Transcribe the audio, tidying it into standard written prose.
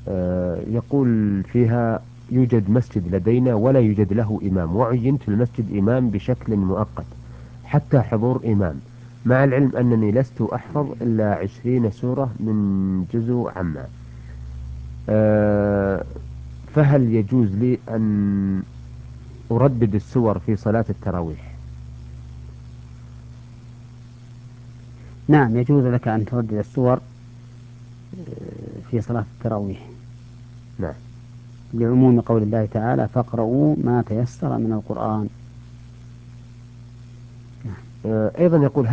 يقول فيها: يوجد مسجد لدينا ولا يوجد له إمام، وعينت في المسجد إمام بشكل مؤقت حتى حضور إمام، مع العلم أنني لست أحفظ إلا 20 سورة من جزء عما. آه، فهل يجوز لي أن أردد السور في صلاة التراويح؟ نعم، يجوز لك أن تردد السور في صلاة التراويح، نعم. لعموم قول الله تعالى: فاقرؤوا ما تيسر من القرآن. أيضا يقول: